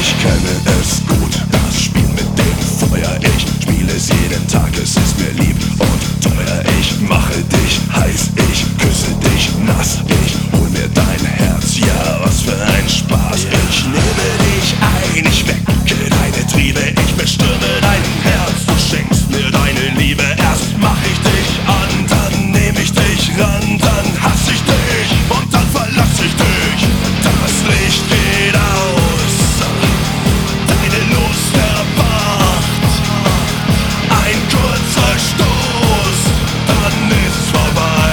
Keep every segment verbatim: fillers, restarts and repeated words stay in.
Ich kenne es gut, das Spiel mit dem Feuer. Ich spiele es jeden Tag, es ist mir lieb und teuer. Ich mache dich heiß, ich küsse dich nass. Ich hol mir dein Herz, ja, was für ein Spaß. Ich nehme dich ein, ich wecke deine Triebe. Ich bestürme dein Herz, du schenkst mir deine Liebe. Erst mach ich dich an, dann nehm ich dich ran. Dann hass ich dich und dann verlass ich dich. Das Licht geht aus, deine Lust erwacht. Ein kurzer Stoß, dann ist's vorbei.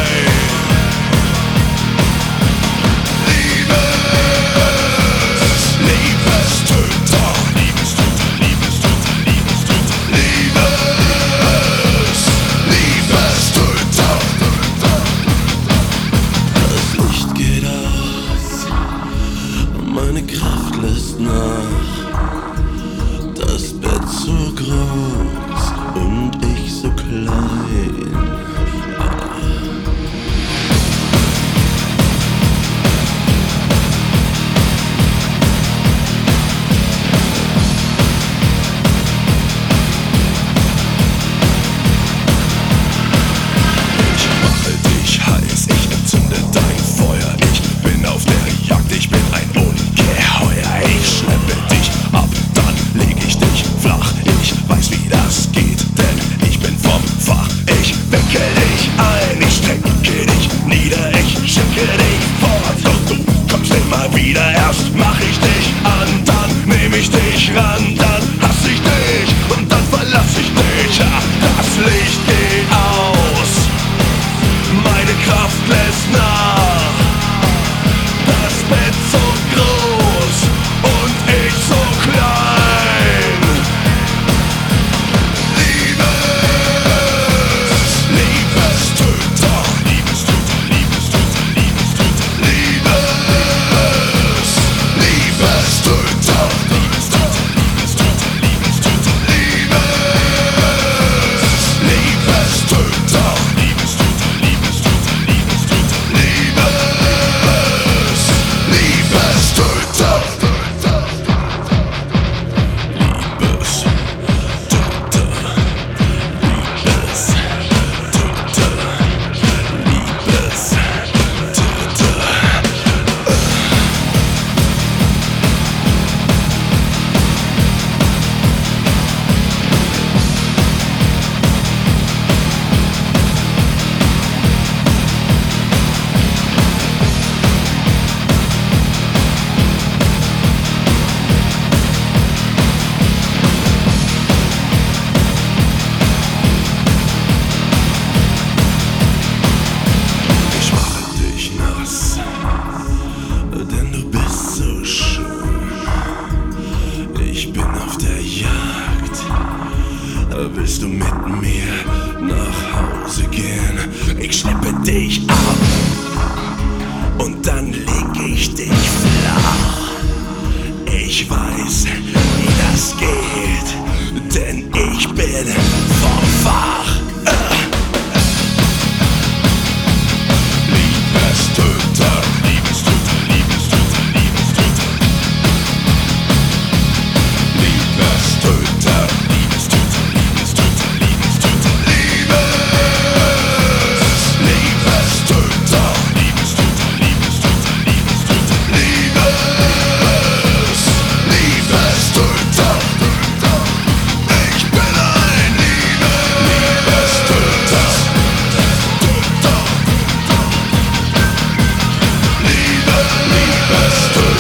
Liebes, Liebestöter, Liebestöter, Liebestöter, Liebestöter, Liebes, Liebestöter. Das Licht geht aus, meine Kraft lässt nach. Das Bett so groß und ich so klein. Ich mache dich heiß, ich entzünde dein Feuer. Ich bin auf der Jagd, ich bin ein Ungeheuer. Ich schleppe dich ab, dann leg ich dich flach. Ich weiß, wie das geht, denn ich bin vom Fach. Ich wecke dich ein, ich strecke dich nieder. Ich schicke dich fort, doch du kommst immer wieder. Erst mach ich dich an, dann nehm ich dich ran. Dann hass ich dich und dann verlass ich dich. Ja, das Licht geht aus, meine Kraft lässt nach. Das Bett so groß und ich so klein. Liebes, Liebestöter, Liebestöter, Liebestöter, Liebestöter, Liebes, Liebestöter, Liebestöter, Liebestöter, Liebestöter, Liebes, Liebestöter, Liebestöter, Liebestöter, Liebestöter, Liebes, Ich mache dich nass, denn du bist so schön. Ich bin auf der Jagd, willst du mit mir nach Hause gehen? Ich schleppe dich ab und dann leg ich dich flach. Ich weiß, wie das geht, denn ich bin vom Fach. Liebestöter, Liebestöter, Liebestöter, Liebestöter, Liebestöter, Liebestöter, Liebestöter, Liebestöter, Liebes, Liebestöter, Liebestöter, Liebestöter, Liebestöter, Liebes, Liebestöter. Ich bin ein Liebestöter. Liebe, Liebestöter.